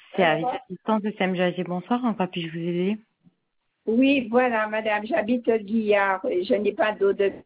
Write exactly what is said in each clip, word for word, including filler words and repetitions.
Service assistance de Sam Jagé, bonsoir, en quoi puis-je vous aider? Oui, voilà, madame, j'habite Guillard et je n'ai pas d'eau de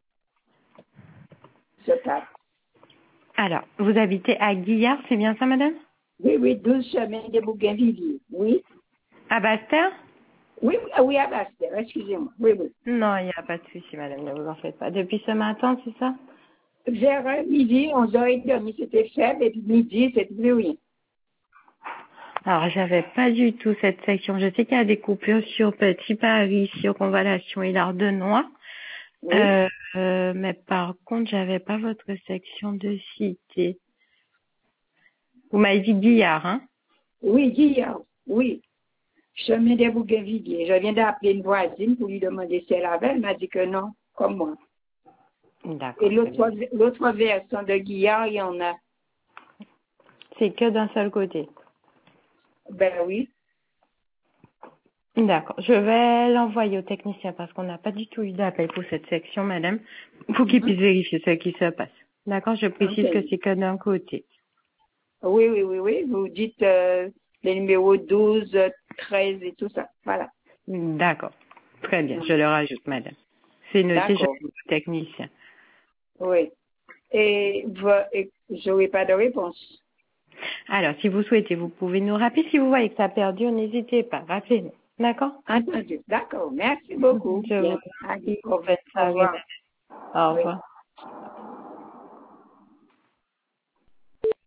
ce passe. Alors, vous habitez à Guillard, c'est bien ça, madame? Oui, oui, douze chemins de Bougainvilliers. Oui. À Basse-Terre? Oui, oui, ah oui, à Bastère, excusez-moi. Oui, oui. Non, il n'y a pas de souci, madame, ne vous en faites pas. Depuis ce matin, c'est ça? Vers euh, midi, onze heures trente, c'était faible, et puis midi, c'était plus rien. Alors, j'avais pas du tout cette section. Je sais qu'il y a des coupures sur Petit Paris, sur Convalation et l'Ardenois. Oui. Euh, euh, mais par contre, j'avais pas votre section de cité. Vous m'avez dit Guillard, hein? Oui, Guillard, oui. Chemin de Bougainvilliers. Je viens d'appeler une voisine pour lui demander si elle avait. Elle m'a dit que non, comme moi. Et D'accord, très bien. l'autre l'autre version de Guillard, il y en a. C'est que d'un seul côté. Ben oui. D'accord. Je vais l'envoyer au technicien parce qu'on n'a pas du tout eu d'appel pour cette section, madame, pour qu'il Mhm. puisse vérifier ce qui se passe. D'accord, je précise que Ok. c'est que d'un côté. Oui, oui, oui, oui. Vous dites euh, les numéros douze, treize et tout ça. Voilà. D'accord. Très bien, je Mhm. le rajoute, madame. C'est noté, je D'accord. vais au technicien. Oui. Et, vo- et j'aurai pas de réponse. Alors, si vous souhaitez, vous pouvez nous rappeler. Si vous voyez que ça perdure, n'hésitez pas. Rappelez-nous. D'accord? Entendu. D'accord. Merci beaucoup. Je vous Bien. remercie. Allez, au Bonne au soirée, revoir. madame. Au Oui. revoir.